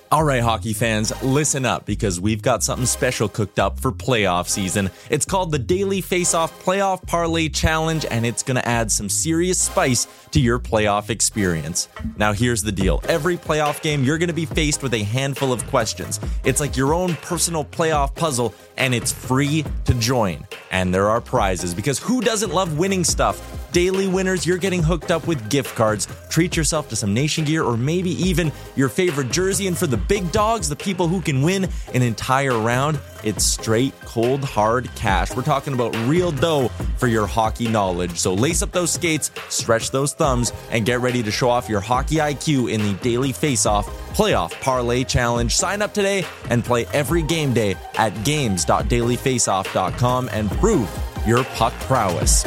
All right, hockey fans, listen up because we've got something special cooked up for playoff season. It's called the Daily Face-Off Playoff Parlay Challenge, and it's going to add some serious spice to your playoff experience. Now, here's the deal. Every playoff game, you're going to be faced with a handful of questions. It's like your own personal playoff puzzle, and it's free to join. And there are prizes, because who doesn't love winning stuff? Daily winners, you're getting hooked up with gift cards. Treat yourself to some Nation gear or maybe even your favorite jersey. And for the big dogs, the people who can win an entire round, it's straight, cold, hard cash. We're talking about real dough for your hockey knowledge. So lace up those skates, stretch those thumbs, and get ready to show off your hockey IQ in the Daily Face-Off Playoff Parlay Challenge. Sign up today and play every game day at games.dailyfaceoff.com and prove your puck prowess.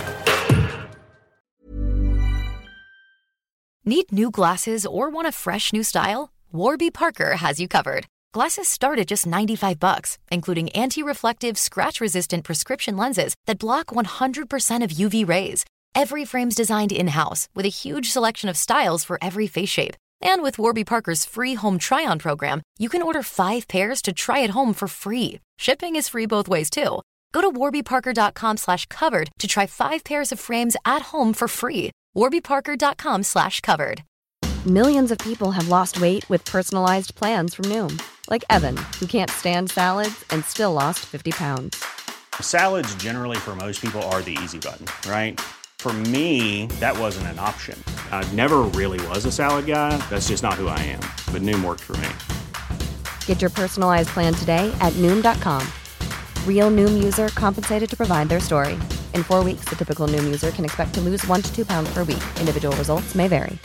Need new glasses or want a fresh new style? Warby Parker has you covered. Glasses start at just $95, including anti-reflective, scratch-resistant prescription lenses that block 100% of UV rays. Every frame's designed in-house with a huge selection of styles for every face shape. And with Warby Parker's free home try-on program, you can order 5 pairs to try at home for free. Shipping is free both ways, too. Go to warbyparker.com/covered to try 5 pairs of frames at home for free. warbyparker.com/covered. Millions of people have lost weight with personalized plans from Noom. Like Evan, who can't stand salads and still lost 50 pounds. Salads generally for most people are the easy button, right? For me, that wasn't an option. I never really was a salad guy. That's just not who I am. But Noom worked for me. Get your personalized plan today at Noom.com. Real Noom user compensated to provide their story. In 4 weeks, the typical Noom user can expect to lose 1 to 2 pounds per week. Individual results may vary.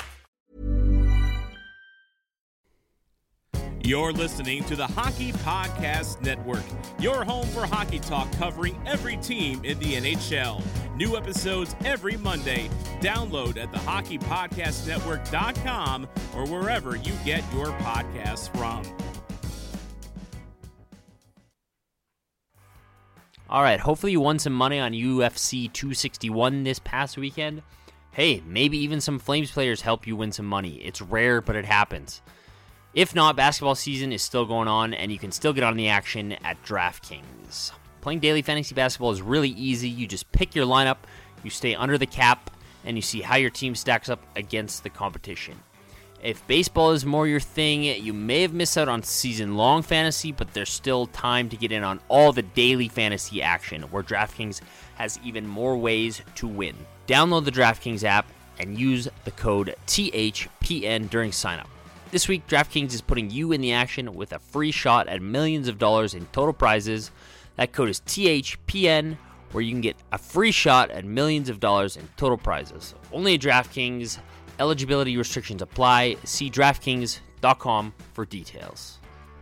You're listening to the Hockey Podcast Network, your home for hockey talk covering every team in the NHL. New episodes every Monday. Download at thehockeypodcastnetwork.com or wherever you get your podcasts from. All right, hopefully you won some money on UFC 261 this past weekend. Hey, maybe even some Flames players help you win some money. It's rare, but it happens. If not, basketball season is still going on, and you can still get on the action at DraftKings. Playing daily fantasy basketball is really easy. You just pick your lineup, you stay under the cap, and you see how your team stacks up against the competition. If baseball is more your thing, you may have missed out on season-long fantasy, but there's still time to get in on all the daily fantasy action, where DraftKings has even more ways to win. Download the DraftKings app and use the code THPN during signup. This week, DraftKings is putting you in the action with a free shot at millions of dollars in total prizes. That code is THPN, where you can get a free shot at millions of dollars in total prizes. Only at DraftKings. Eligibility restrictions apply. See DraftKings.com for details.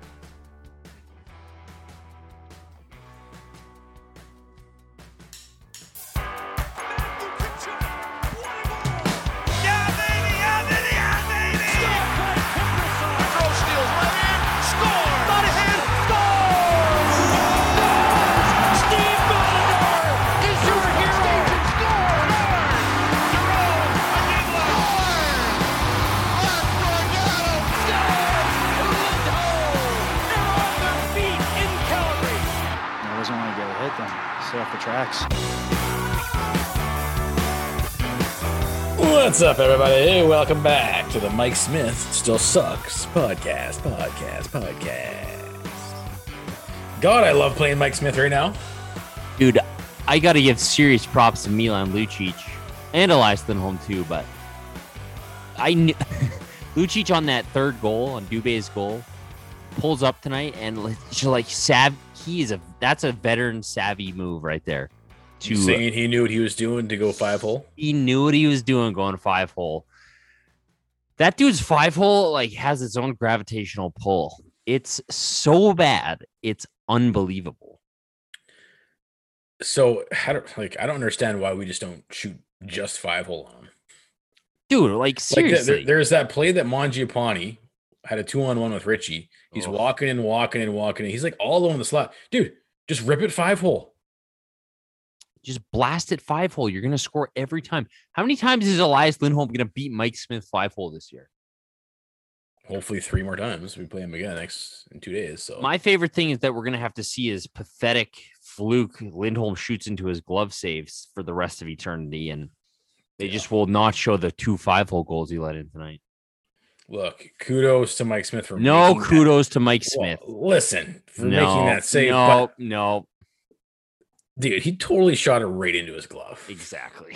Off the tracks. What's up, everybody? Hey, welcome back to the Mike Smith Still Sucks podcast. God, I love playing Mike Smith right now. Dude, I got to give serious props to Milan Lucic and Elias Lindholm too, but I knew Lucic on that third goal, on Dubé's goal, pulls up tonight and like that's a veteran savvy move right there. You saying he knew what he was doing to go 5-hole? He knew what he was doing going 5-hole. That dude's 5-hole like has its own gravitational pull. It's so bad, it's unbelievable. So I don't understand why we just don't shoot just 5-hole on him. Dude, like seriously. Like there's that play that Mangiapane had a 2-on-1 with Richie. He's walking in. He's like all over the slot. Dude, just rip it 5-hole. Just blast it 5-hole. You're going to score every time. How many times is Elias Lindholm going to beat Mike Smith 5-hole this year? hopefully 3 more times. We play him again in 2 days. So my favorite thing is that we're going to have to see is pathetic fluke Lindholm shoots into his glove saves for the rest of eternity, and they just will not show the 2 5-hole goals he let in tonight. Look, kudos to Mike Smith for to Mike Smith. Well, listen, for making that save. No. Dude, he totally shot it right into his glove. Exactly.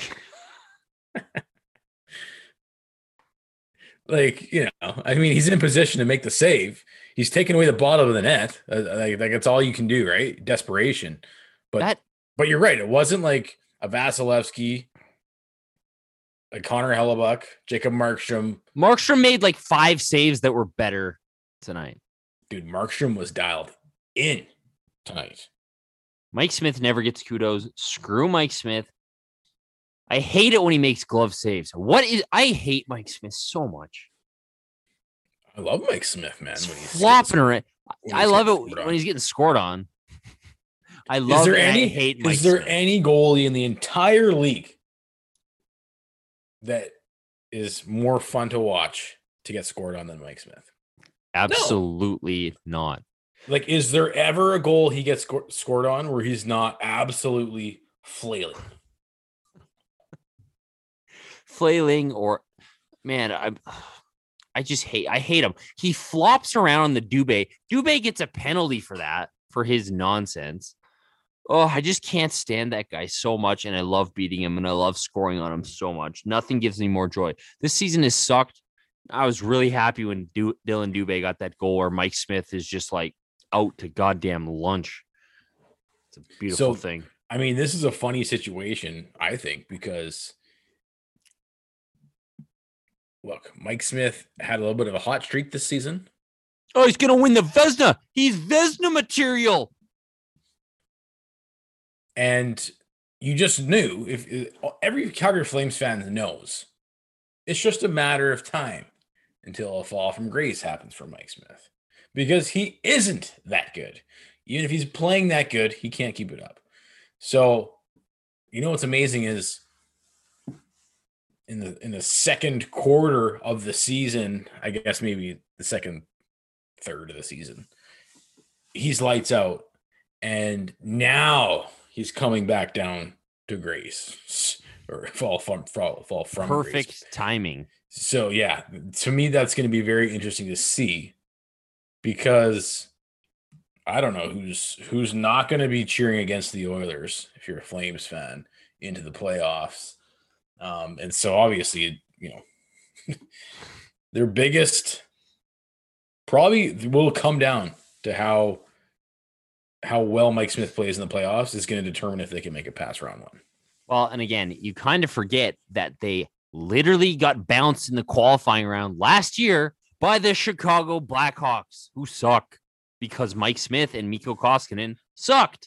Like, I mean, he's in position to make the save. He's taking away the bottom of the net. Like that's all you can do, right? Desperation. But you're right. It wasn't like a Vasilevsky, a Connor Hellebuck, Jacob Markstrom. Markstrom made like 5 saves that were better tonight. Dude, Markstrom was dialed in tonight. Mike Smith never gets kudos. Screw Mike Smith. I hate it when he makes glove saves. I hate Mike Smith so much. I love Mike Smith, man. When he's flopping around. I love it when he's getting scored on. I love it. I hate Mike Smith. Is there any goalie in the entire league that is more fun to watch to get scored on than Mike Smith? Absolutely not. Like, is there ever a goal he gets scored on where he's not absolutely flailing? Or, man, I hate him. He flops around on the Dubé. Dubé gets a penalty for that, for his nonsense. Oh, I just can't stand that guy so much, and I love beating him, and I love scoring on him so much. Nothing gives me more joy. This season has sucked. I was really happy when Dylan Dubé got that goal where Mike Smith is just like out to goddamn lunch. It's a beautiful thing. I mean, this is a funny situation, I think, because look, Mike Smith had a little bit of a hot streak this season. Oh, he's going to win the Vezina. He's Vezina material. And you just knew, if every Calgary Flames fan knows, it's just a matter of time until a fall from grace happens for Mike Smith, because he isn't that good. Even if he's playing that good, he can't keep it up. So, what's amazing is in the second quarter of the season, I guess maybe the second third of the season, he's lights out, and now he's coming back down to grace, or fall from perfect grace. Timing. So yeah, to me that's going to be very interesting to see, because I don't know who's not going to be cheering against the Oilers if you're a Flames fan into the playoffs. And so obviously, their biggest probably will come down to how well Mike Smith plays in the playoffs is going to determine if they can make it past round 1. Well, and again, you kind of forget that they literally got bounced in the qualifying round last year by the Chicago Blackhawks, who suck because Mike Smith and Mikko Koskinen sucked.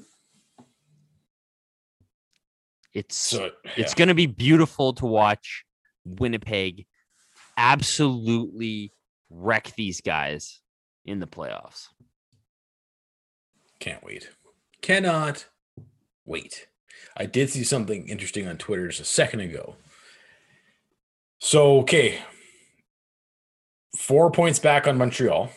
It's going to be beautiful to watch Winnipeg absolutely wreck these guys in the playoffs. Can't wait. Cannot wait. I did see something interesting on Twitter just a second ago. So, okay. 4 points back on Montreal.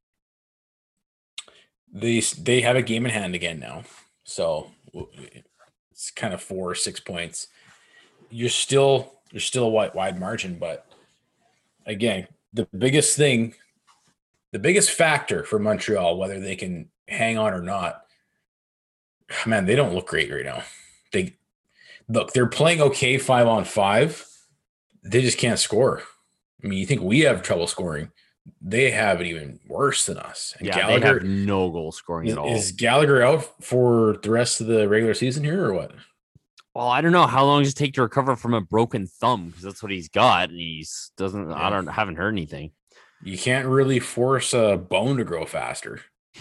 They have a game in hand again now. So it's kind of 4 or 6 points. There's still a wide margin, but again, the biggest factor for Montreal, whether they can hang on or not, man, they don't look great right now. They're playing okay 5-on-5. They just can't score. I mean, you think we have trouble scoring? They have it even worse than us. And Gallagher, they have no goal scoring at all. Is Gallagher out for the rest of the regular season here or what? Well, I don't know. How long does it take to recover from a broken thumb? Because that's what he's got. And I haven't heard anything. You can't really force a bone to grow faster.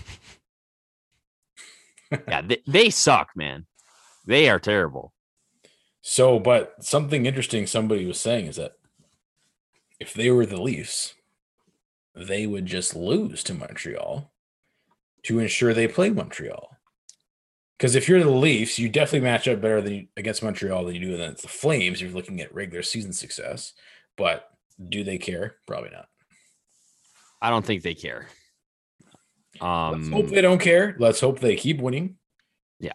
Yeah, they suck, man. They are terrible. So, but something interesting somebody was saying is that if they were the Leafs, they would just lose to Montreal to ensure they play Montreal. Because if you're the Leafs, you definitely match up better against Montreal than you do against the Flames. You're looking at regular season success. But do they care? Probably not. I don't think they care. Let's hope they don't care. Let's hope they keep winning. Yeah.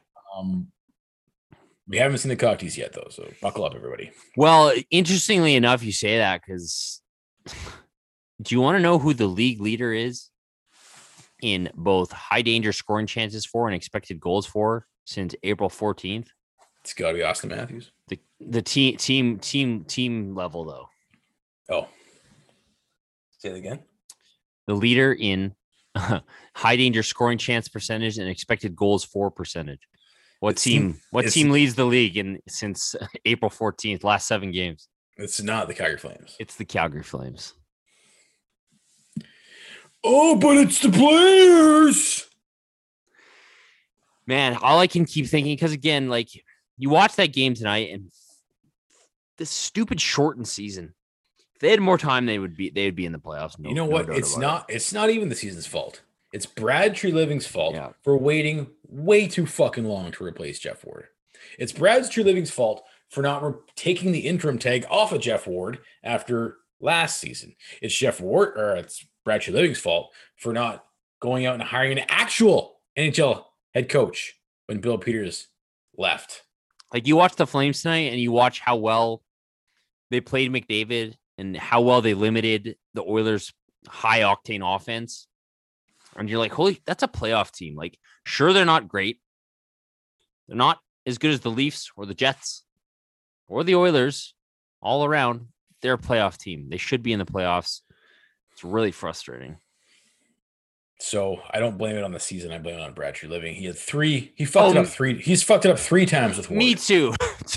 We haven't seen the Coyotes yet, though, so buckle up, everybody. Well, interestingly enough, you say that because do you want to know who the league leader is in both high danger scoring chances for and expected goals for since April 14th? It's got to be Austin Matthews. The team level, though. Oh. Say it again. The leader in high danger scoring chance percentage and expected goals for percentage. What team leads the league since April 14th, last 7 games? It's not the Calgary Flames. It's the Calgary Flames. Oh, but it's the players. Man, all I can keep thinking, because again, like you watch that game tonight and this stupid shortened season. If they had more time, they would be in the playoffs. You know what? It's not even the season's fault. It's Brad Treliving's fault for waiting way too fucking long to replace Jeff Ward. It's Brad Treliving's fault for not taking the interim tag off of Jeff Ward after last season. It's it's Brad Treliving's fault for not going out and hiring an actual NHL head coach when Bill Peters left. Like you watch the Flames tonight and you watch how well they played McDavid and how well they limited the Oilers' high octane offense. And you're like, holy, that's a playoff team. Like, sure, they're not great. They're not as good as the Leafs or the Jets or the Oilers all around. They're a playoff team. They should be in the playoffs. It's really frustrating. So I don't blame it on the season. I blame it on Brad Treliving. He fucked it up 3. He's fucked it up 3 times with Ward. Me too.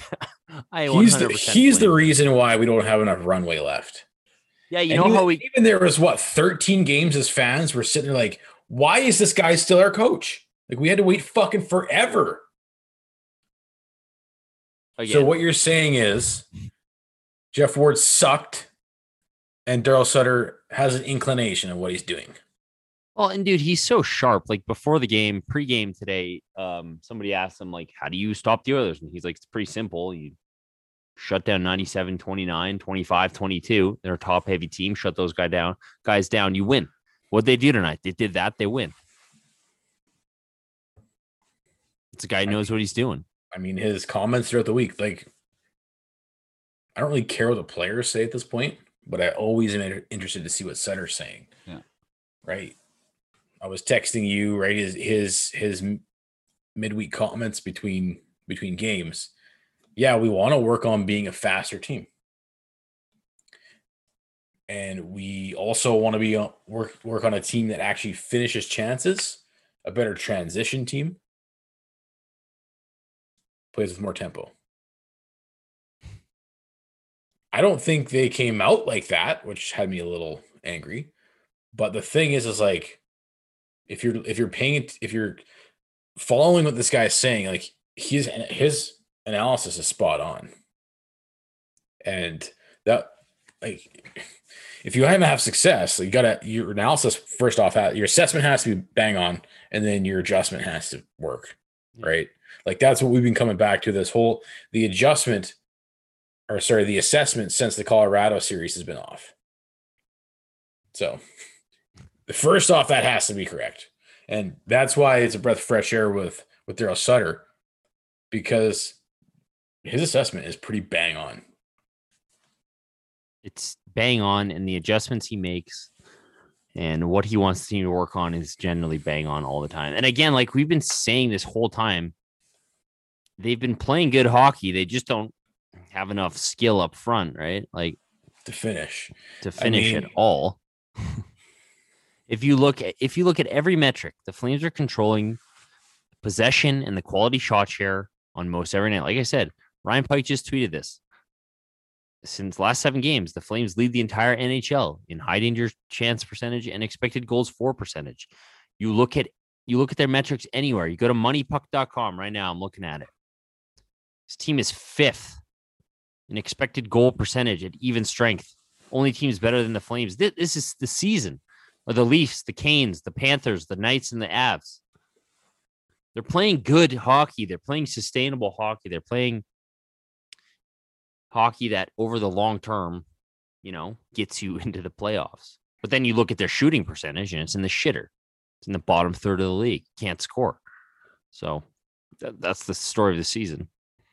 He's the reason why we don't have enough runway left. Yeah, even there was 13 games as fans were sitting there like, why is this guy still our coach? Like we had to wait fucking forever. Again. So what you're saying is Jeff Ward sucked and Daryl Sutter has an inclination of what he's doing. Well, and dude, he's so sharp. Like before the game, pregame today, somebody asked him like, how do you stop the Oilers? And he's like, it's pretty simple. You shut down 97, 29, 25, 22. They're a top heavy team. Shut those guys down. You win. What'd they do tonight? They did that. They win. It's a guy who knows what he's doing. I mean, his comments throughout the week, like, I don't really care what the players say at this point, but I always am interested to see what Sutter's saying. Yeah. Right. I was texting you, right? His midweek comments between games. Yeah, we want to work on being a faster team. And we also want to be work on a team that actually finishes chances, a better transition team, plays with more tempo. I don't think they came out like that, which had me a little angry. But the thing is like, if you're following what this guy is saying, like his analysis is spot on. And that, like, if you want to have success, your analysis, first off, your assessment has to be bang on, and then your adjustment has to work, right? Like that's what we've been coming back to the assessment since the Colorado series has been off. So first off, that has to be correct. And that's why it's a breath of fresh air with Daryl Sutter, because his assessment is pretty bang on. It's bang on, and the adjustments he makes and what he wants the team to work on is generally bang on all the time. And again, like we've been saying this whole time, they've been playing good hockey. They just don't have enough skill up front, right? Like to finish it all. If you look at every metric, the Flames are controlling possession and the quality shot share on most every night. Like I said, Ryan Pike just tweeted this. Since last 7 games, the Flames lead the entire NHL in high danger chance percentage and expected goals for percentage. You look at their metrics anywhere. You go to moneypuck.com right now. I'm looking at it. This team is 5th in expected goal percentage at even strength. Only teams better than the Flames. This is the season. Or the Leafs, the Canes, the Panthers, the Knights, and the Avs. They're playing good hockey. They're playing sustainable hockey. They're playing hockey that over the long term, gets you into the playoffs. But then you look at their shooting percentage, and it's in the shitter. It's in the bottom third of the league. Can't score. So that's the story of the season.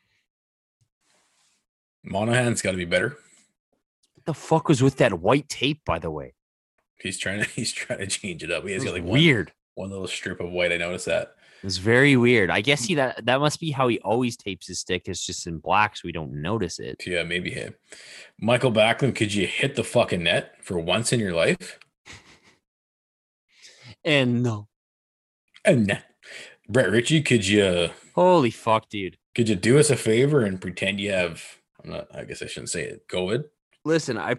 Monahan's got to be better. What the fuck was with that white tape, by the way? He's trying to change it up. He's got like weird. One little strip of white. I noticed that. It was very weird. I guess that must be how he always tapes his stick. It's just in black, so we don't notice it. Yeah, maybe him. Michael Backlund, could you hit the fucking net for once in your life? And no. And Brett Ritchie, could you? Holy fuck, dude! Could you do us a favor and pretend you have? I guess I shouldn't say it. COVID. Listen, I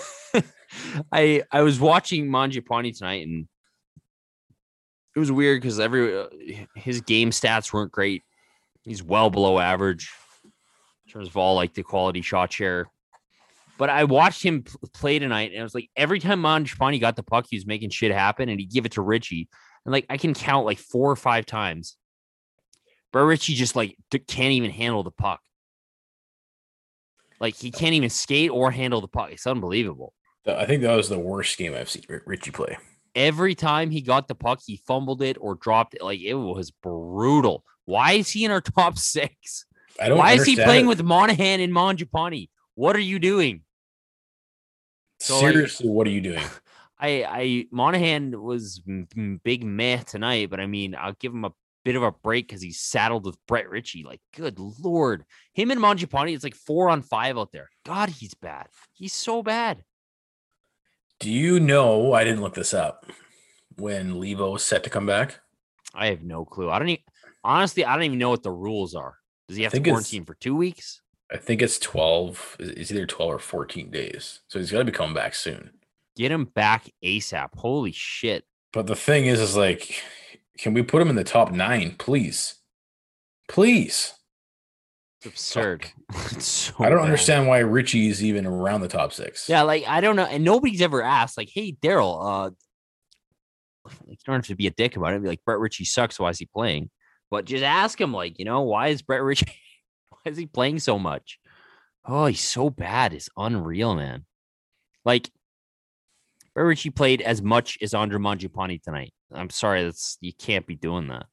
was watching Mangiapane tonight, and it was weird because his game stats weren't great. He's well below average in terms of all like the quality shot share. But I watched him play tonight, and it was like every time Mangiapane got the puck, he was making shit happen, and he'd give it to Ritchie. And like I can count like 4 or 5 times, but Ritchie just like can't even handle the puck. Like he can't even skate or handle the puck. It's unbelievable. I think that was the worst game I've seen Ritchie play. Every time he got the puck, he fumbled it or dropped it. Like it was brutal. Why is he in our top 6? Why is he playing with Monahan and Mangiapane? What are you doing? Seriously, what are you doing? Monahan was big meh tonight, but I mean, I'll give him a bit of a break because he's saddled with Brett Ritchie. Like, good Lord. Him and Mangiapane, it's like 4-on-5 out there. God, he's bad. He's so bad. Do you know, I didn't look this up, when Levo was set to come back? I have no clue. Honestly, I don't even know what the rules are. Does he have to quarantine for 2 weeks? I think it's 12. It's either 12 or 14 days. So he's got to be coming back soon. Get him back ASAP. Holy shit. But the thing is like, can we put him in the top 9, please? Please. It's absurd. It's so I don't understand why Ritchie's even around the top 6. Yeah, like, I don't know. And nobody's ever asked, like, hey, Daryl, you don't have to be a dick about it. Be like, Brett Ritchie sucks. Why is he playing? But just ask him, like, why is Brett Ritchie, why is he playing so much? Oh, he's so bad. It's unreal, man. Like, Brett Ritchie played as much as Andre Mangiapane tonight. I'm sorry, you can't be doing that.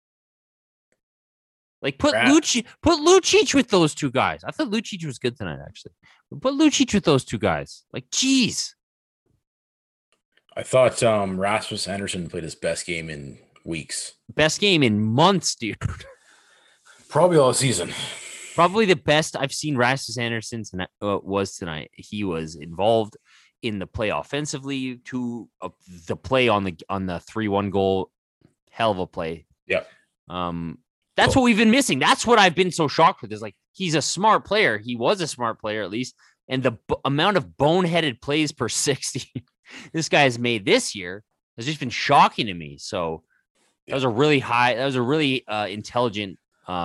Like, put Lucic with those 2 guys. I thought Lucic was good tonight, actually. Put Lucic with those 2 guys. Like, geez. I thought Rasmus Andersson played his best game in weeks. Best game in months, dude. Probably all season. Probably the best I've seen Rasmus Andersson was tonight. He was involved in the play offensively to the play on the 3-1 goal. Hell of a play. Yep. That's what we've been missing. That's what I've been so shocked with. Is like, he's a smart player. He was a smart player, at least. And the amount of boneheaded plays per 60 this guy has made this year has just been shocking to me. So that was a really intelligent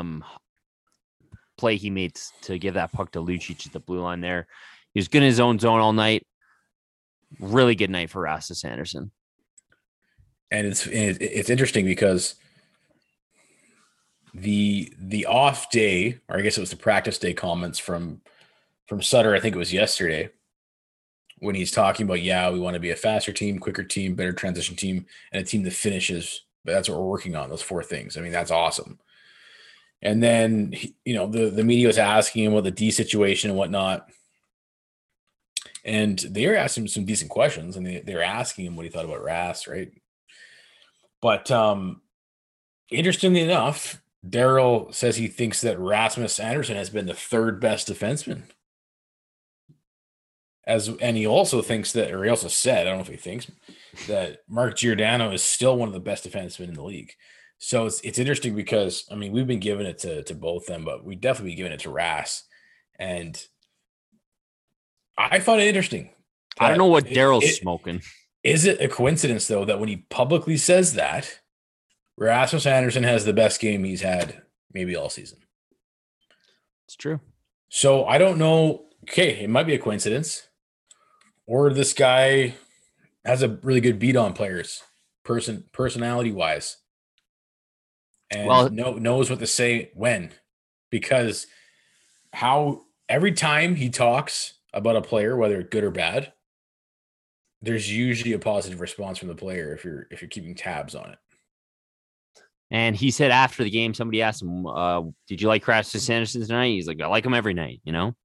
play he made to give that puck to Lucic at the blue line there. He was good in his own zone all night. Really good night for Rasmus Andersson. And it's interesting because the off day, or I guess it was the practice day comments from Sutter, I think it was yesterday, when he's talking about, we want to be a faster team, quicker team, better transition team, and a team that finishes. But that's what we're working on, those 4 things. I mean, that's awesome. And then, the media was asking him about the D situation and whatnot. And they were asking him some decent questions, and they were asking him what he thought about Ras, right? But interestingly enough, Daryl says he thinks that Rasmus Andersson has been the 3rd best defenseman. And he also thinks that, or he also said, I don't know if he thinks, that Mark Giordano is still one of the best defensemen in the league. So it's interesting because, I mean, we've been giving it to both them, but we definitely be giving it to Ras. And I find it interesting. I don't know what Daryl's smoking. Is it a coincidence, though, that when he publicly says that, Rasmus Andersson has the best game he's had maybe all season? It's true. So I don't know. Okay, it might be a coincidence. Or this guy has a really good beat on players, personality-wise. And knows what to say when. Because every time he talks about a player, whether good or bad, there's usually a positive response from the player if you're keeping tabs on it. And he said after the game, somebody asked him, did you like Rasmus Anderson tonight? He's like, I like him every night, you know?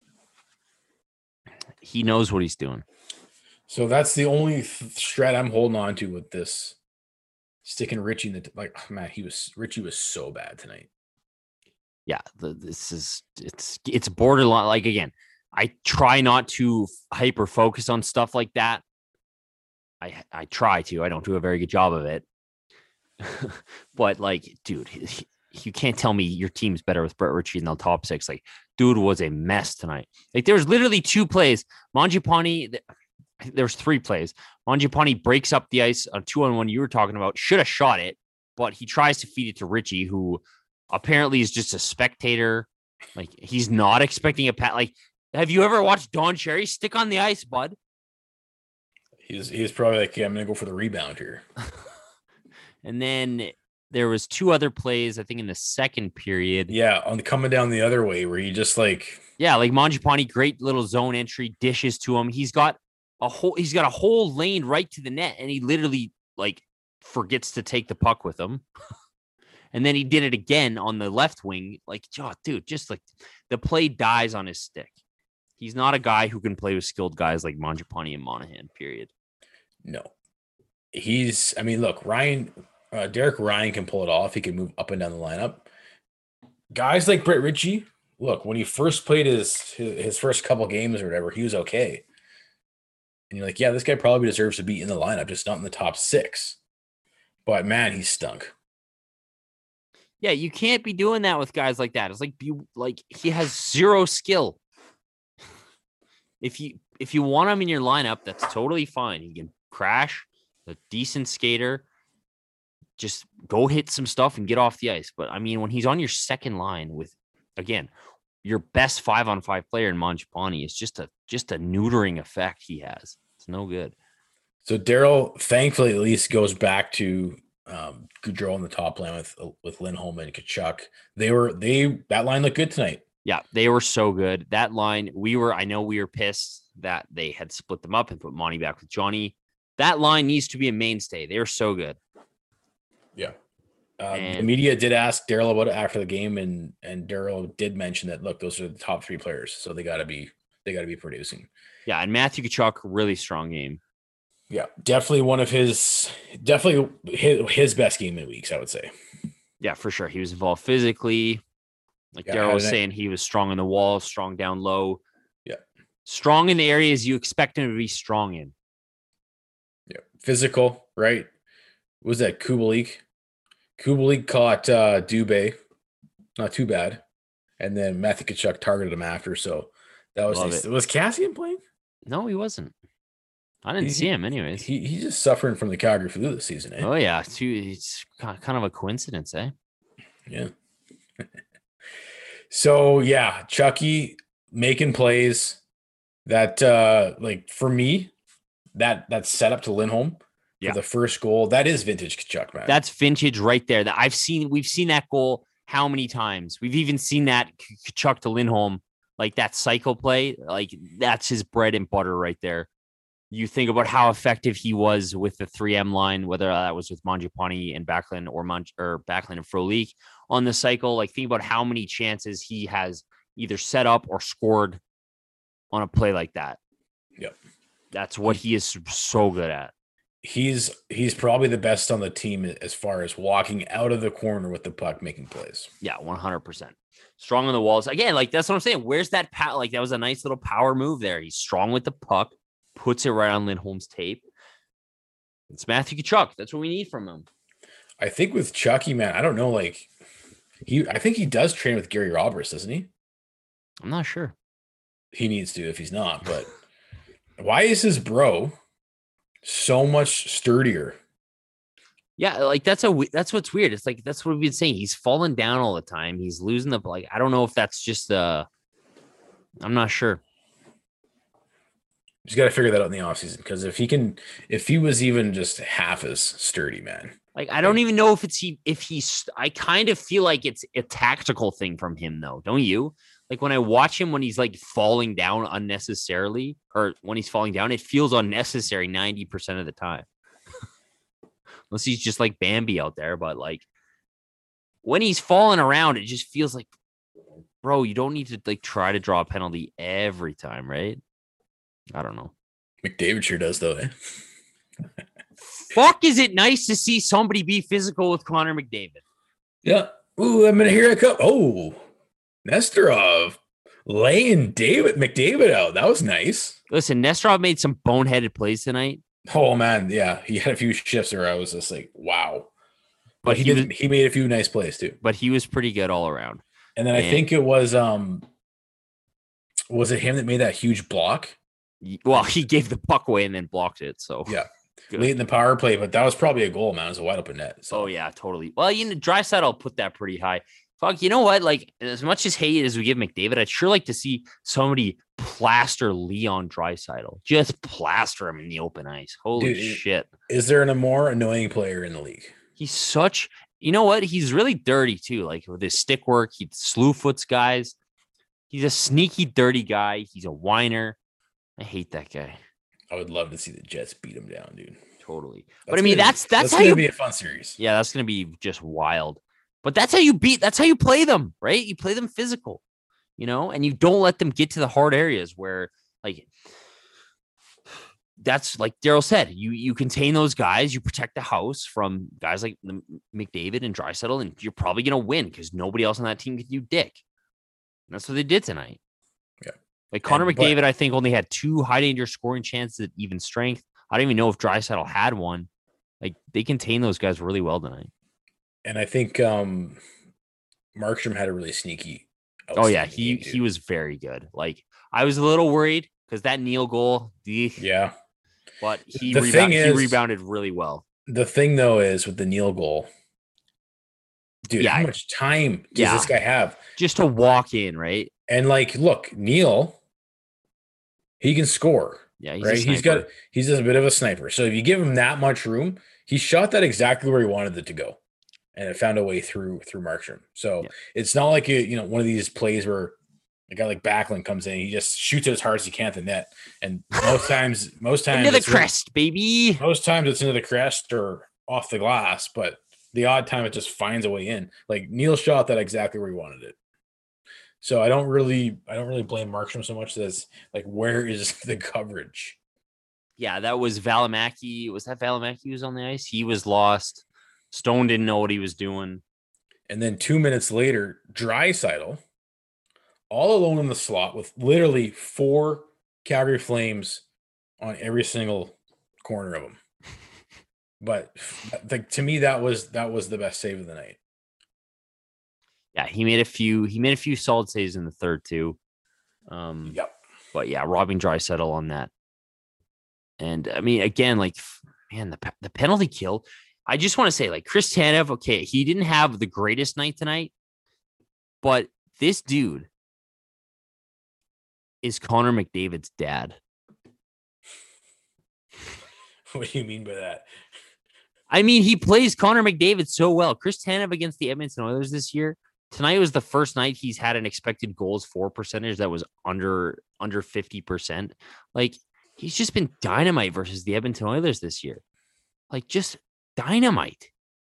He knows what he's doing. So that's the only thread I'm holding on to with this. Sticking Richie in the man, Richie was so bad tonight. Yeah, it's borderline. Like, again, I try not to hyper focus on stuff like that. I try to. I don't do a very good job of it. But like, dude, you can't tell me your team's better with Brett Ritchie in the top 6. Like, dude was a mess tonight. Like, there was literally 2 plays. Mangiapane, there's 3 plays. Mangiapane breaks up the ice on 2-on-1 you were talking about. Should have shot it, but he tries to feed it to Ritchie, who apparently is just a spectator. Like, he's not expecting a pat. Like, have you ever watched Don Cherry stick on the ice, bud? He's probably like, yeah, I'm gonna go for the rebound here. And then there was 2 other plays, I think, in the second period. Yeah, on the coming down the other way, where he just like, yeah, like Mangiapane, great little zone entry, dishes to him. He's got a whole lane right to the net, and he literally like forgets to take the puck with him. And then he did it again on the left wing. Like, oh, dude, just like the play dies on his stick. He's not a guy who can play with skilled guys like Mangiapane and Monahan, period. No. Look, Derek Ryan can pull it off. He can move up and down the lineup. Guys like Brett Ritchie, look, when he first played his first couple games or whatever, he was okay. And you're like, yeah, this guy probably deserves to be in the lineup, just not in the top 6. But man, he stunk. Yeah, you can't be doing that with guys like that. It's like he has 0 skill. If you want him in your lineup, that's totally fine. He can crash, a decent skater. Just go hit some stuff and get off the ice. But I mean, when he's on your second line with, again, your best 5-on-5 player in Mangiapane, is just a neutering effect he has. It's no good. So Daryl, thankfully, at least goes back to Gaudreau on the top line with Lindholm and Tkachuk. That line looked good tonight. Yeah, they were so good. That line, I know we were pissed that they had split them up and put Monty back with Johnny. That line needs to be a mainstay. They were so good. Yeah. The media did ask Daryl about it after the game, and Daryl did mention that, look, those are the top 3 players, so they got to be producing. Yeah, and Matthew Tkachuk, really strong game. Yeah, definitely his best game in weeks, I would say. Yeah, for sure. He was involved physically. Like Daryl was saying, he was strong on the wall, strong down low. Yeah. Strong in the areas you expect him to be strong in. Yeah. Physical, right? What was that? Kubalik? Kubalik caught Dubé. Not too bad. And then Matthew Tkachuk targeted him after. So that was nice. Was Cassian playing? No, he wasn't. I didn't see him anyways. He's just suffering from the Calgary flu this season, eh? Oh, yeah. It's kind of a coincidence, eh? Yeah. So, yeah, Chucky making plays that, for me, that set up to Lindholm for the first goal. That is vintage Tkachuk, man. That's vintage right there. We've seen that goal how many times? We've even seen that Tkachuk to Lindholm, like that cycle play. Like, that's his bread and butter right there. You think about how effective he was with the 3M line, whether that was with Mangiapane and Backlund or Backlund and Frolik on the cycle. Like, think about how many chances he has either set up or scored on a play like that. Yep. That's what he is so good at. He's probably the best on the team as far as walking out of the corner with the puck, making plays. Yeah, 100%. Strong on the walls. Again, like, that's what I'm saying. Where's that power? Like, that was a nice little power move there. He's strong with the puck. Puts it right on Lindholm's tape. It's Matthew Tkachuk. That's what we need from him. I think with Chucky, man, I don't know. Like, I think he does train with Gary Roberts, doesn't he? I'm not sure. He needs to if he's not. But why is his bro so much sturdier? Yeah, like that's what's weird. It's like that's what we've been saying. He's falling down all the time. He's losing I don't know if that's just I'm not sure. Just got to figure that out in the offseason, because if he was even just half as sturdy, man. Like, I don't even know if he's I kind of feel like it's a tactical thing from him, though. Don't you? Like when I watch him when he's like falling down unnecessarily, or when he's falling down, it feels unnecessary 90% of the time. Unless he's just like Bambi out there, but like when he's falling around, it just feels like, bro, you don't need to like try to draw a penalty every time, right? I don't know. McDavid sure does though, eh? Fuck, is it nice to see somebody be physical with Connor McDavid? Yeah. Ooh, I'm gonna hear a cup. Oh, Nesterov laying McDavid out. That was nice. Listen, Nesterov made some boneheaded plays tonight. Oh man, yeah, he had a few shifts where I was just like, wow. But he made a few nice plays too. But he was pretty good all around. And then I think it was it him that made that huge block? Well, he gave the puck away and then blocked it. So yeah, good. Late in the power play, but that was probably a goal, man. It was a wide open net. So. Oh yeah, totally. Well, Draisaitl put that pretty high. Fuck, you know what? Like, as much as hate as we give McDavid, I'd sure like to see somebody plaster Leon Draisaitl. Just plaster him in the open ice. Holy shit. Is there a more annoying player in the league? He's such, you know what? He's really dirty too. Like with his stick work, he slew foots guys. He's a sneaky, dirty guy. He's a whiner. I hate that guy. I would love to see the Jets beat him down, dude. Totally. But I mean, that's how gonna be a fun series. Yeah, that's gonna be just wild. But that's how you play them, right? You play them physical, and you don't let them get to the hard areas where, like, that's like Daryl said, you contain those guys, you protect the house from guys like McDavid and Draisaitl, and you're probably going to win because nobody else on that team can do dick. And that's what they did tonight. Yeah. Like Connor McDavid, I think, only had 2 high danger scoring chances at even strength. I don't even know if Draisaitl had one. Like, they contain those guys really well tonight. And I think Markstrom had a really sneaky. Oh yeah, he was very good. Like, I was a little worried because that Neal goal. Yeah, but he rebounded really well. The thing though is with the Neal goal, dude, how much time does this guy have just to walk in, right? And like, look, Neal, he can score. Yeah, he's right. He's just a bit of a sniper. So if you give him that much room, he shot that exactly where he wanted it to go. And it found a way through Markstrom. So it's not like one of these plays where a guy like Backlund comes in, he just shoots it as hard as he can at the net. And most times into the crest, baby. Most times it's into the crest or off the glass, but the odd time it just finds a way in. Like Neal shot that exactly where he wanted it. So I don't really blame Markstrom so much as like where is the coverage? Yeah, that was Valimaki. Was that Valimaki who was on the ice? He was lost. Stone didn't know what he was doing. And then 2 minutes later, Draisaitl, all alone in the slot with literally 4 Calgary Flames on every single corner of them. But to me, that was the best save of the night. Yeah, he made a few solid saves in the third too. Yep. But yeah, robbing Draisaitl on that. And I mean, again, like, man, the penalty kill. I just want to say, like, Chris Tanev, okay, he didn't have the greatest night tonight, but this dude is Connor McDavid's dad. What do you mean by that? I mean, he plays Connor McDavid so well. Chris Tanev against the Edmonton Oilers this year. Tonight was the first night he's had an expected goals for percentage that was under 50%. Like, he's just been dynamite versus the Edmonton Oilers this year. Like, just dynamite.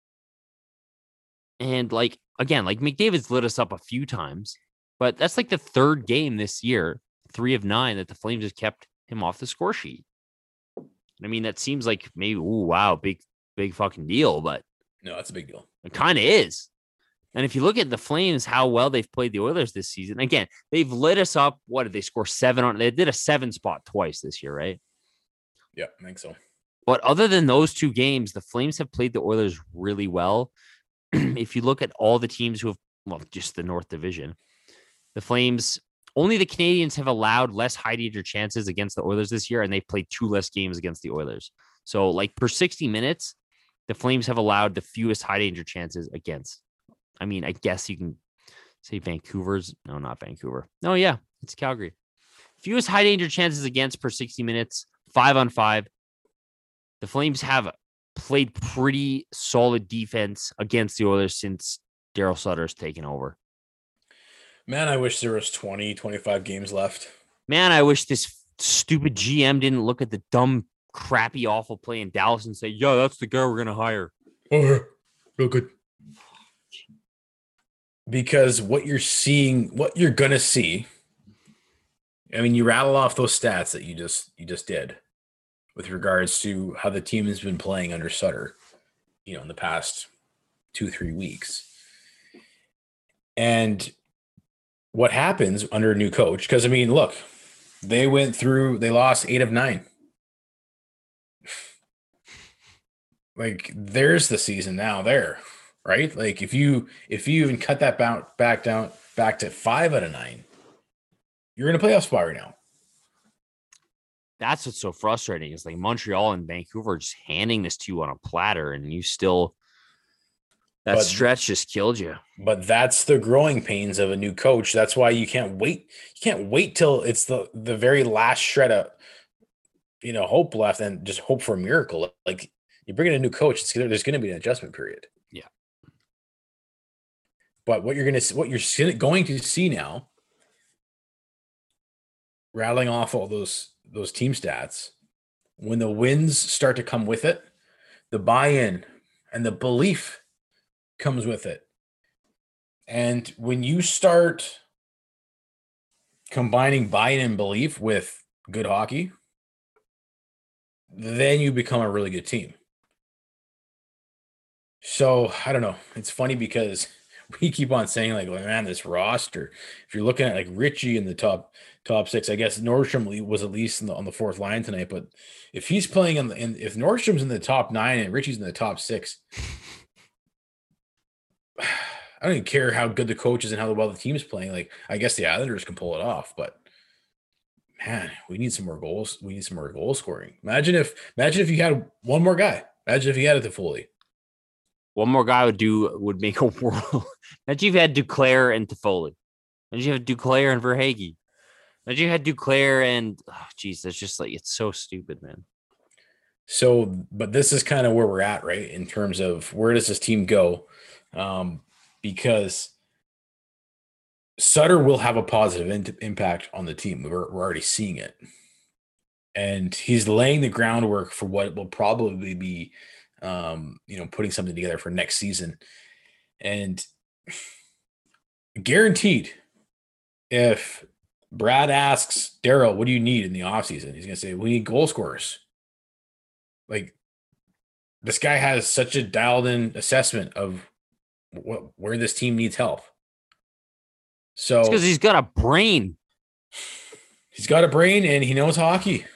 And like, again, like McDavid's lit us up a few times, but that's like the third game this year, 3 of 9, that the Flames has kept him off the score sheet. I mean, that seems like maybe, wow, big fucking deal, but no, that's a big deal. It kind of is. And if you look at the Flames, how well they've played the Oilers this season, again, they've lit us up. What did they score 7 on? They did a 7 spot twice this year, right? Yeah, I think so. But other than those 2 games, the Flames have played the Oilers really well. If you look at all the teams who have, just the North Division, the Flames, only the Canadians have allowed less high danger chances against the Oilers this year, and they've played 2 less games against the Oilers. So, like, per 60 minutes, the Flames have allowed the fewest high danger chances against. I mean, I guess you can say Vancouver's. No, not Vancouver. No, yeah, it's Calgary. Fewest high danger chances against per 60 minutes, 5-on-5. The Flames have played pretty solid defense against the Oilers since Daryl Sutter's taken over. Man, I wish there was 20, 25 games left. Man, I wish this stupid GM didn't look at the dumb, crappy, awful play in Dallas and say, "Yeah, that's the guy we're gonna hire." Oh, real good. Because what you're seeing, what you're gonna see, I mean, you rattle off those stats that you just did with regards to how the team has been playing under Sutter, in the past 2-3 weeks. And what happens under a new coach? Because I mean, look, they lost 8 of 9. Like, there's the season now there, right? Like, if you even cut that back to 5 out of 9, you're in a playoff spot right now. That's what's so frustrating. Is like Montreal and Vancouver are just handing this to you on a platter, and you still stretch just killed you. But that's the growing pains of a new coach. That's why you can't wait. You can't wait till it's the very last shred of hope left, and just hope for a miracle. Like, you bring in a new coach, there's going to be an adjustment period. Yeah. But what you're going to see now, rattling off all those team stats, when the wins start to come with it, the buy-in and the belief comes with it. And when you start combining buy-in and belief with good hockey, then you become a really good team. So I don't know. It's funny because we keep on saying like, man, this roster, if you're looking at like Ritchie in the top 6, I guess Nordstrom was at least on the fourth line tonight. But if he's playing if Nordstrom's in the top 9 and Ritchie's in the top 6, I don't even care how good the coach is and how well the team's playing. Like, I guess the Islanders can pull it off, but man, we need some more goals. We need some more goal scoring. Imagine if you had one more guy. Imagine if you had it to Toffoli. One more guy would make a world. Imagine you had Duclair and Toffoli. Imagine you had Duclair and Verhaeghe. Imagine you had Duclair and that's just like, it's so stupid, man. So, but this is kind of where we're at, right? In terms of where does this team go? Because Sutter will have a positive impact on the team. We're already seeing it. And he's laying the groundwork for what will probably be putting something together for next season. And guaranteed, if Brad asks Daryl, what do you need in the offseason? He's going to say, we need goal scorers. Like, this guy has such a dialed in assessment of where this team needs help. So it's because he's got a brain. He's got a brain and he knows hockey.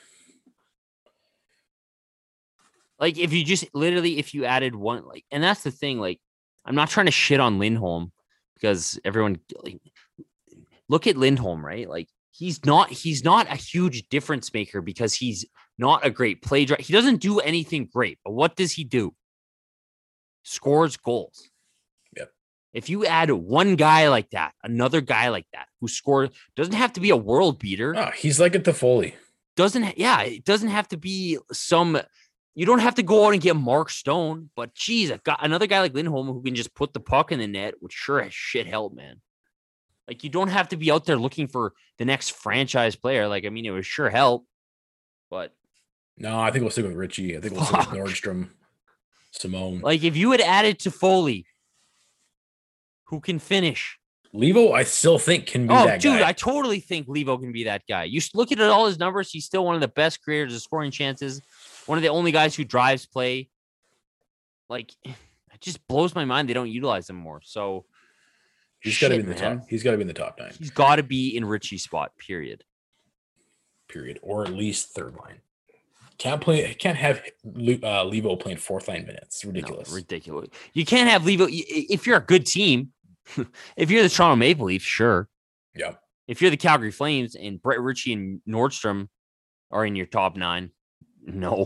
Like, if you added one, like, and that's the thing, like, I'm not trying to shit on Lindholm because everyone, like, look at Lindholm, right? Like, he's not a huge difference maker because he's not a great play driver. He doesn't do anything great, but what does he do? Scores goals. Yep. If you add one guy like that, another guy like that who scores, doesn't have to be a world beater. Oh, he's like a Toffoli. It doesn't have to be you don't have to go out and get Mark Stone, but geez, another guy like Lindholm who can just put the puck in the net would sure as shit help, man. Like, you don't have to be out there looking for the next franchise player. Like, I mean, it would sure help, but no, I think we'll stick with Ritchie. I think we'll stick with Nordstrom, Simone. Like, if you had added Toffoli, who can finish. Levo, I still think can be that guy. Oh, dude, I totally think Levo can be that guy. You look at all his numbers. He's still one of the best creators of scoring chances. One of the only guys who drives play. Like, it just blows my mind they don't utilize him more. So he's got to be in the top. He's got to be in the top 9. He's got to be in Ritchie's spot. Period. Or at least third line. Can't have Levo playing fourth line minutes. It's ridiculous. No, ridiculous. You can't have Levo if you're a good team. If you're the Toronto Maple Leafs, sure. Yeah. If you're the Calgary Flames and Brett Ritchie and Nordstrom are in your top 9, no.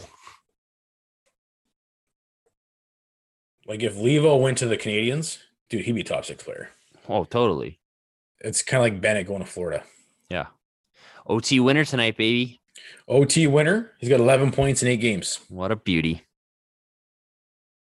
Like, if Levo went to the Canadians, dude, he'd be top 6 player. Oh, totally. It's kind of like Bennett going to Florida. Yeah. OT winner tonight, baby. OT winner. He's got 11 points in 8 games. What a beauty.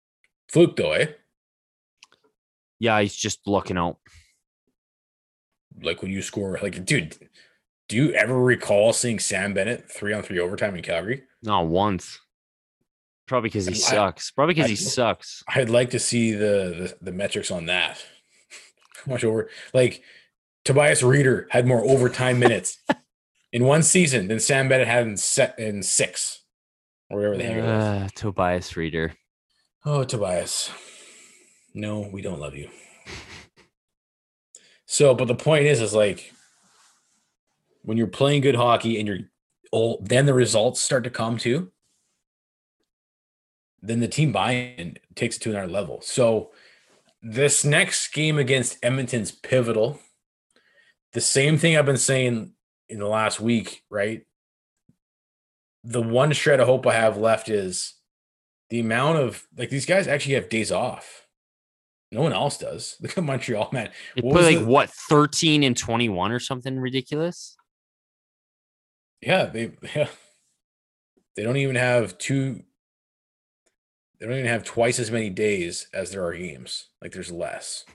Fluke, though, eh? Yeah, he's just looking out. like when you score, like, dude, do you ever recall seeing Sam Bennett 3-on-3 overtime in Calgary? Not once. Probably because he sucks. I'd like to see the metrics on that. How much over? Like Tobias Reeder had more overtime minutes in one season than Sam Bennett had in 6, or whatever the heck it was. Tobias Reeder. Oh, Tobias. No, we don't love you. So, but the point is like when you're playing good hockey and you're old, then the results start to come too. Then the team buy-in takes it to another level. So this next game against Edmonton's pivotal. The same thing I've been saying in the last week, right? The one shred of hope I have left is the amount of, like, these guys actually have days off. No one else does. Look at Montreal, man. They play 13 and 21 or something ridiculous? Yeah, they don't even have they don't even have twice as many days as there are games. Like, there's less.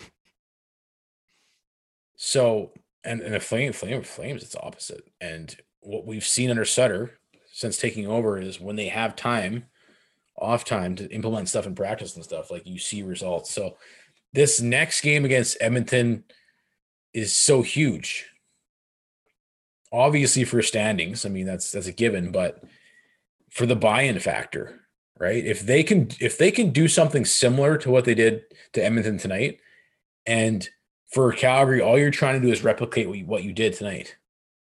So, and the Flames, it's opposite. And what we've seen under Sutter since taking over is when they have off time to implement stuff in practice and stuff, like, you see results. So this next game against Edmonton is so huge. Obviously for standings, I mean, that's a given, but for the buy-in factor, right? If they can do something similar to what they did to Edmonton tonight, and for Calgary, all you're trying to do is replicate what you did tonight.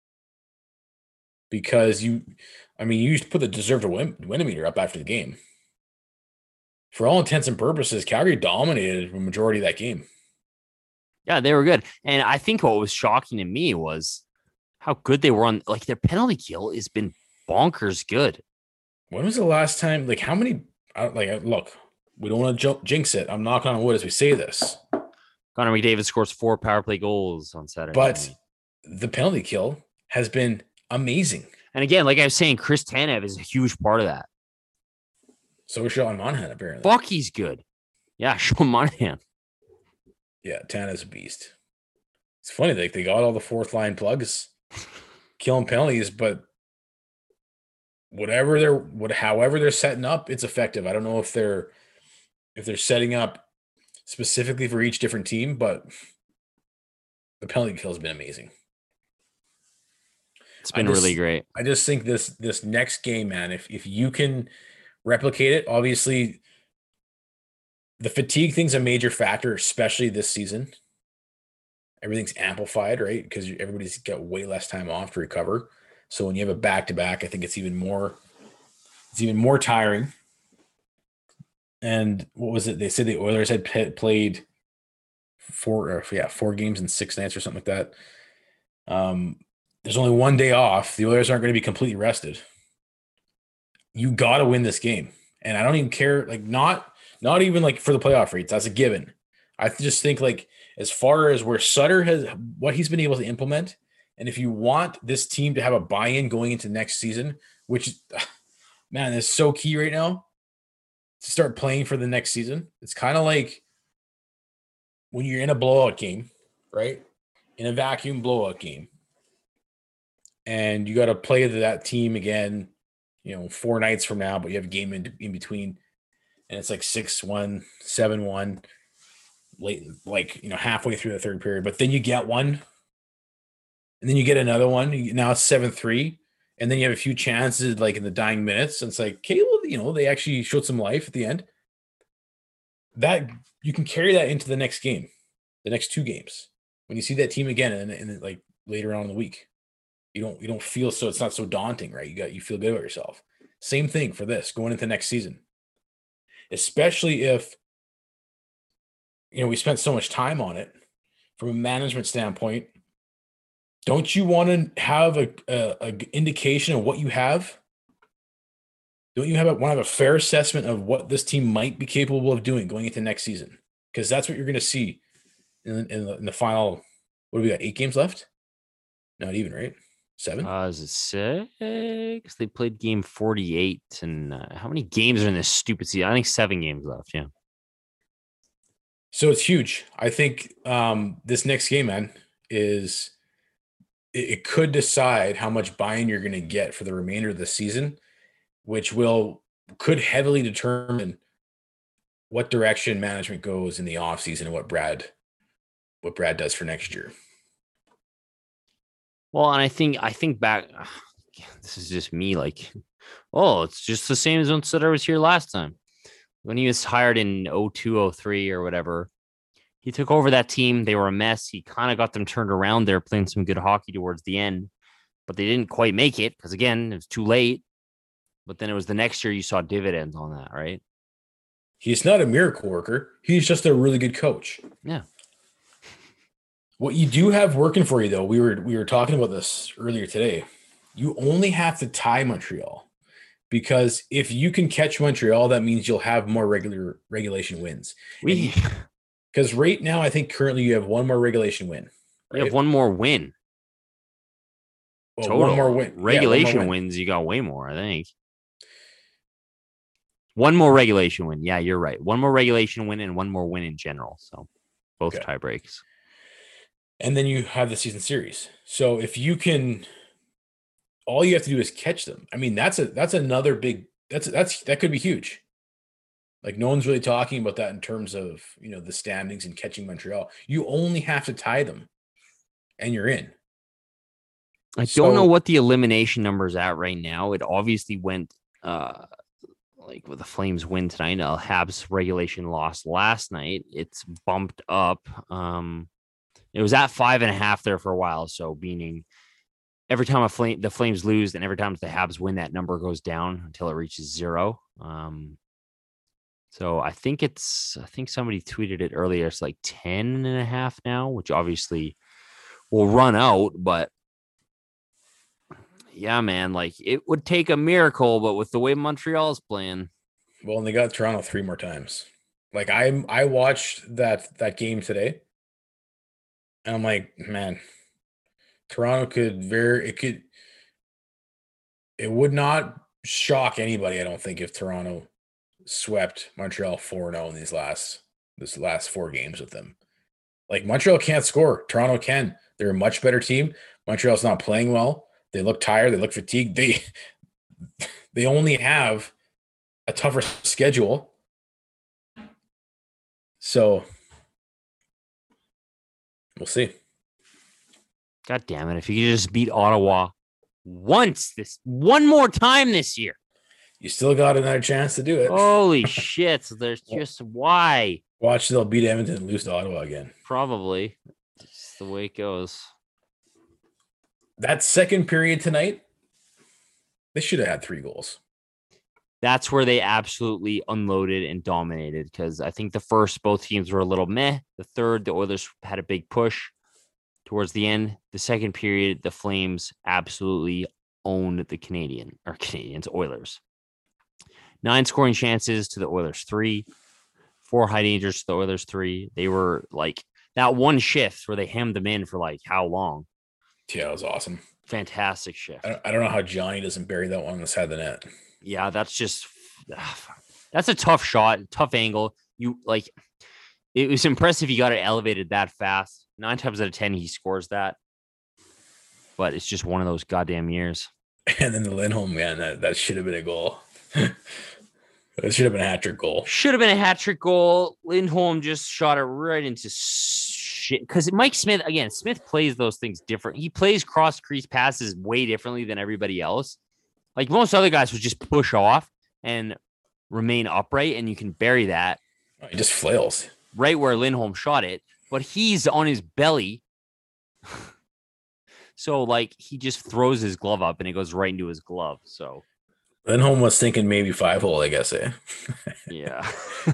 Because you used to put the deserve to win meter up after the game. For all intents and purposes, Calgary dominated the majority of that game. Yeah, they were good. And I think what was shocking to me was how good they were on, like, their penalty kill has been bonkers good. When was the last time, like, how many, look, we don't want to jinx it. I'm knocking on wood as we say this. Connor McDavid scores 4 power play goals on Saturday. But the penalty kill has been amazing. And again, like I was saying, Chris Tanev is a huge part of that. So is Sean Monahan, apparently. Fuck, he's good. Yeah, Sean Monahan. Yeah, Tanev's a beast. It's funny, like, they got all the fourth line plugs killing penalties, but however they're setting up, it's effective. I don't know if they're setting up specifically for each different team, but the penalty kill has been amazing. It's been really great. I just think this next game, man, if you can replicate it, obviously the fatigue thing's a major factor, especially this season. Everything's amplified, right? Because everybody's got way less time off to recover. So when you have a back-to-back, I think it's even more tiring. And what was it? They said the Oilers had played 4 games in 6 nights or something like that. There's only one day off. The Oilers aren't going to be completely rested. You got to win this game. And I don't even care, like, not even like for the playoff rates. That's a given. I just think, like, as far as where Sutter has, what he's been able to implement, and if you want this team to have a buy-in going into next season, which, man, is so key right now, to start playing for the next season. It's kind of like when you're in a blowout game, right? In a vacuum blowout game. And you got to play that team again, 4 nights from now, but you have a game in between. And it's like 6-1, 7-1, late, like, halfway through the third period. But then you get one, and then you get another one. Now it's 7-3. And then you have a few chances, like, in the dying minutes. And it's like, okay, well, they actually showed some life at the end. That you can carry that into the next game, the next 2 games. When you see that team again, and like later on in the week, you don't feel so. It's not so daunting, right? You feel good about yourself. Same thing for this going into next season, especially if we spent so much time on it from a management standpoint. Don't you want to have a indication of what you have? Don't you want to have a fair assessment of what this team might be capable of doing going into next season? Because that's what you're going to see in the final. What do we got? 8 games left? Not even, right? 7? Is it 6? They played game 48, and how many games are in this stupid season? I think 7 games left. Yeah. So it's huge. I think this next game, man, is it could decide how much buy-in you're going to get for the remainder of the season, which could heavily determine what direction management goes in the offseason and what Brad does for next year. Well, and I think back, this is just me, like, oh, it's just the same as when Sutter was here last time. When he was hired in 02, 03 or whatever, he took over that team. They were a mess. He kind of got them turned around. They were playing some good hockey towards the end, but they didn't quite make it because, again, it was too late. But then it was the next year you saw dividends on that, right? He's not a miracle worker. He's just a really good coach. Yeah. What you do have working for you, though, we were talking about this earlier today. You only have to tie Montreal, because if you can catch Montreal, that means you'll have more regulation wins. Because right now, I think currently you have one more regulation win. Right? You have one more win. Well, total. One more win. Regulation wins, you got way more, I think. One more regulation win. Yeah, you're right. One more regulation win and one more win in general. So both tie breaks. And then you have the season series. So if you can, all you have to do is catch them. I mean, that's another big, that could be huge. Like, no one's really talking about that in terms of, the standings and catching Montreal. You only have to tie them and you're in. I don't know what the elimination number is at right now. It obviously went, like with the Flames win tonight, Habs regulation loss last night. It's bumped up. It was at 5.5 there for a while. So meaning every time the Flames lose and every time the Habs win, that number goes down until it reaches 0. So I think somebody tweeted it earlier. It's like 10.5 now, which obviously will run out, but yeah, man, like it would take a miracle, but with the way Montreal's playing. Well, and they got Toronto 3 more times. Like I watched that game today, and I'm like, man, Toronto it would not shock anybody, I don't think, if Toronto swept Montreal 4-0 in this last 4 games with them. Like, Montreal can't score. Toronto can. They're a much better team. Montreal's not playing well. They look tired. They look fatigued. They only have a tougher schedule. So we'll see. God damn it. If you could just beat Ottawa one more time this year. You still got another chance to do it. Holy shit. There's just why. Watch, they'll beat Edmonton and lose to Ottawa again. Probably. It's the way it goes. That second period tonight, they should have had 3 goals. That's where they absolutely unloaded and dominated, because I think the first, both teams were a little meh. The third, the Oilers had a big push towards the end. The second period, the Flames absolutely owned the Oilers. 9 scoring chances to the Oilers 3, 4 high dangers to the Oilers 3. They were like that one shift where they hemmed them in for like how long? Yeah, it was awesome. Fantastic shift. I don't know how Johnny doesn't bury that one on the side of the net. Yeah, that's a tough shot, tough angle. It was impressive he got it elevated that fast. 9 times out of 10, he scores that. But it's just one of those goddamn years. And then the Lindholm, man, that should have been a goal. It should have been a hat-trick goal. Should have been a hat-trick goal. Lindholm just shot it right into shit. Because Mike Smith, again, Smith plays those things different. He plays cross-crease passes way differently than everybody else. Like most other guys would just push off and remain upright, and you can bury that. He just flails. Right where Lindholm shot it. But he's on his belly. So, like, he just throws his glove up, and it goes right into his glove. So Lindholm was thinking maybe 5-hole, I guess, eh? Yeah.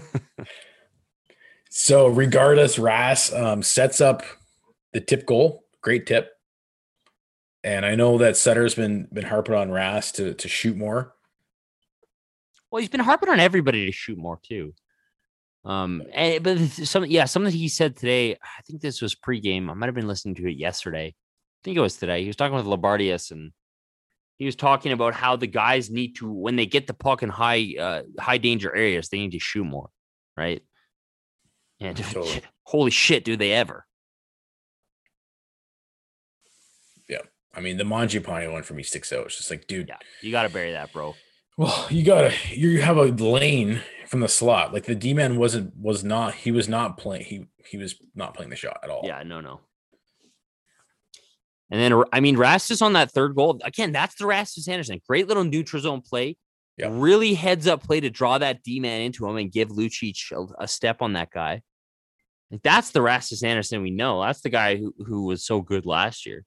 So regardless, Rass sets up the tip goal. Great tip. And I know that Sutter's been harping on Rass to shoot more. Well, he's been harping on everybody to shoot more too. But something he said today, I think this was pregame. I might have been listening to it yesterday. I think it was today. He was talking with Labardius, and he was talking about how the guys need to, when they get the puck in high danger areas, they need to shoot more, right? And holy shit, do they ever? I mean, the Mangiapane one for me sticks out. It's just like, dude, Yeah, you got to bury that, bro. well, you have a lane from the slot. Like the D-man was not playing. He was not playing the shot at all. Yeah, no. And then, I mean, Rastus on that third goal. Again, that's the Rastus Andersson. Great little neutral zone play. Yep. Really heads up play to draw that D-man into him and give Lucic a step on that guy. Like, that's the Rastus Andersson we know. That's the guy who was so good last year.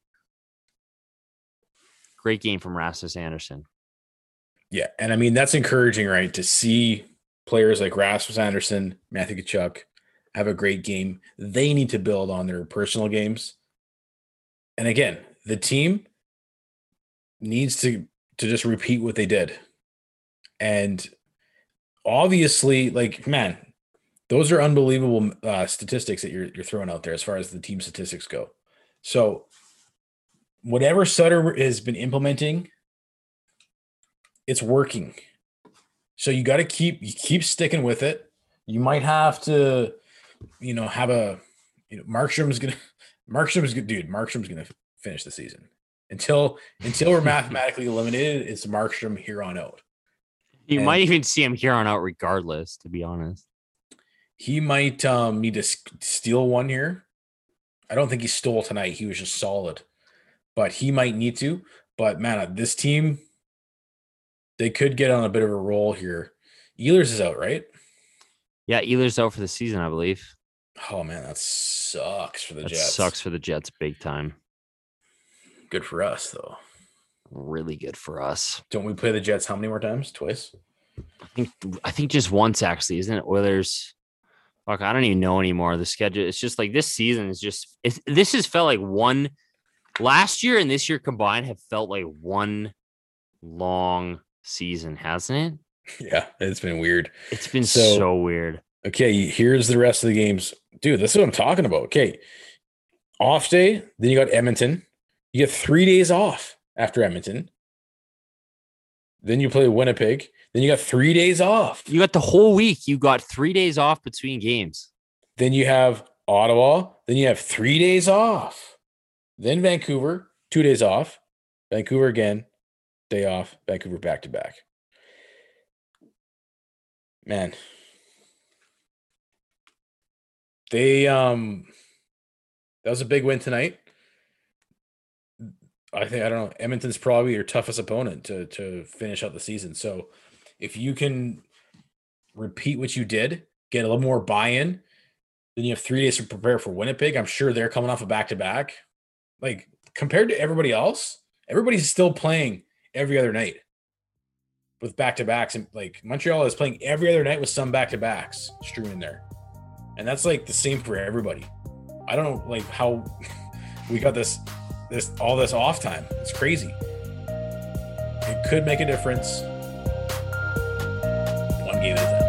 Great game from Rastus Andersson. Yeah, and I mean, that's encouraging, right? To see players like Rasmus Andersson, Matthew Tkachuk have a great game. They need to build on their personal games. And again, the team needs to just repeat what they did. And obviously, like, man, those are unbelievable statistics that you're throwing out there as far as the team statistics go. So whatever Sutter has been implementing, it's working. So you got to keep sticking with it. You might have to, have a, Markstrom's going to finish the season until we're mathematically eliminated. It's Markstrom here on out. You might even see him here on out regardless, to be honest. He might need to steal one here. I don't think he stole tonight. He was just solid. But he might need to. But, man, this team, they could get on a bit of a roll here. Ehlers is out, right? Yeah, Ehlers out for the season, I believe. Oh, man, that sucks for the Jets. That sucks for the Jets big time. Good for us, though. Really good for us. Don't we play the Jets how many more times? Twice? I think just once, actually, isn't it? Oilers. Fuck, I don't even know anymore. The schedule. It's just like this season is just. This has felt like one. Last year and this year combined have felt like one long season, hasn't it? Yeah, it's been weird. It's been so weird. Okay, here's the rest of the games. Dude, this is what I'm talking about. Okay, off day, then you got Edmonton. You get 3 days off after Edmonton. Then you play Winnipeg. Then you got 3 days off. You got the whole week. You got 3 days off between games. Then you have Ottawa. Then you have 3 days off. Then Vancouver, 2 days off. Vancouver again, day off. Vancouver back-to-back. Man. That was a big win tonight. I don't know. Edmonton's probably your toughest opponent to finish out the season. So if you can repeat what you did, get a little more buy-in, then you have 3 days to prepare for Winnipeg. I'm sure they're coming off a back-to-back. Like, compared to everybody else, everybody's still playing every other night with back-to-backs. And like Montreal is playing every other night with some back-to-backs strewn in there. And that's like the same for everybody. I don't know like how we got this off time. It's crazy. It could make a difference. One game at a time.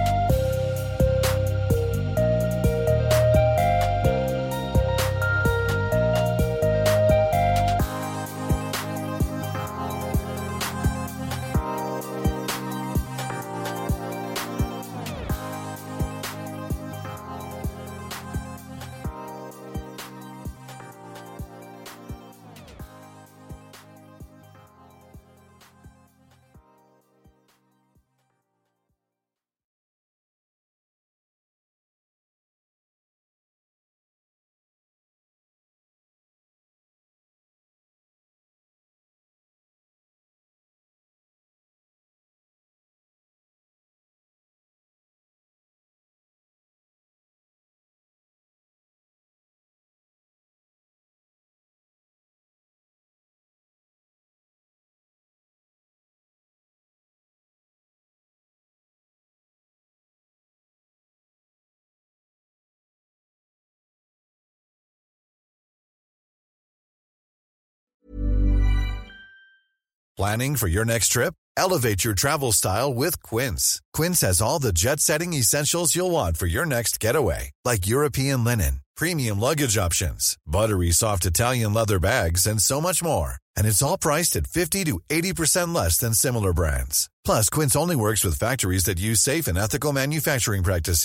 Planning for your next trip? Elevate your travel style with Quince. Quince has all the jet-setting essentials you'll want for your next getaway, like European linen, premium luggage options, buttery soft Italian leather bags, and so much more. And it's all priced at 50 to 80% less than similar brands. Plus, Quince only works with factories that use safe and ethical manufacturing practices.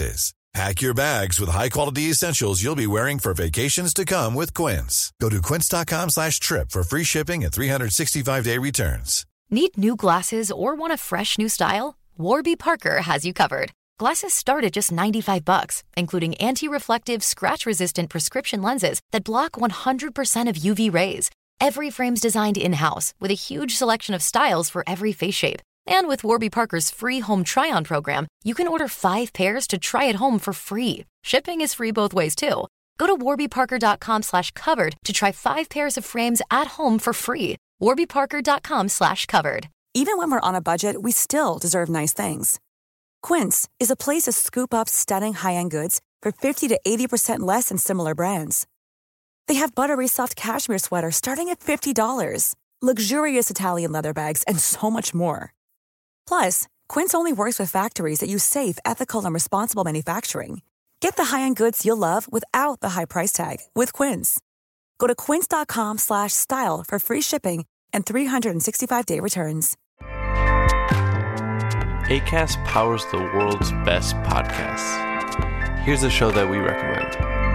Pack your bags with high-quality essentials you'll be wearing for vacations to come with Quince. Go to quince.com/trip for free shipping and 365-day returns. Need new glasses or want a fresh new style? Warby Parker has you covered. Glasses start at just $95, including anti-reflective, scratch-resistant prescription lenses that block 100% of UV rays. Every frame's designed in-house with a huge selection of styles for every face shape. And with Warby Parker's free home try-on program, you can order 5 pairs to try at home for free. Shipping is free both ways, too. Go to warbyparker.com/covered to try 5 pairs of frames at home for free. warbyparker.com/covered. Even when we're on a budget, we still deserve nice things. Quince is a place to scoop up stunning high-end goods for 50 to 80% less than similar brands. They have buttery soft cashmere sweaters starting at $50, luxurious Italian leather bags, and so much more. Plus, Quince only works with factories that use safe, ethical, and responsible manufacturing. Get the high-end goods you'll love without the high price tag with Quince. Go to quince.com/style for free shipping and 365-day returns. Acast powers the world's best podcasts. Here's a show that we recommend.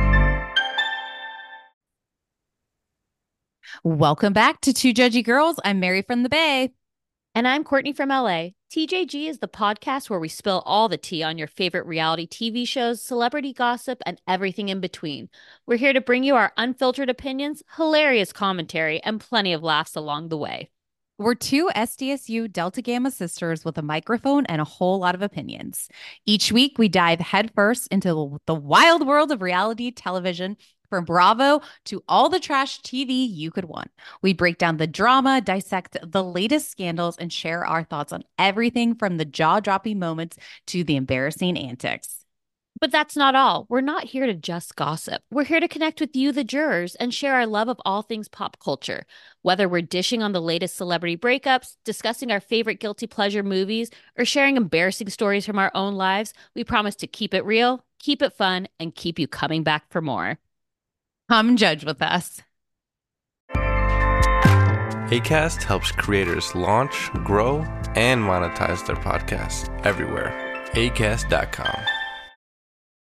Welcome back to Two Judgy Girls. I'm Mary from the Bay. And I'm Courtney from LA. TJG is the podcast where we spill all the tea on your favorite reality TV shows, celebrity gossip, and everything in between. We're here to bring you our unfiltered opinions, hilarious commentary, and plenty of laughs along the way. We're two SDSU Delta Gamma sisters with a microphone and a whole lot of opinions. Each week, we dive headfirst into the wild world of reality television, from Bravo to all the trash TV you could want. We break down the drama, dissect the latest scandals, and share our thoughts on everything from the jaw-dropping moments to the embarrassing antics. But that's not all. We're not here to just gossip. We're here to connect with you, the jurors, and share our love of all things pop culture. Whether we're dishing on the latest celebrity breakups, discussing our favorite guilty pleasure movies, or sharing embarrassing stories from our own lives, we promise to keep it real, keep it fun, and keep you coming back for more. Come judge with us. Acast helps creators launch, grow, and monetize their podcasts everywhere. Acast.com.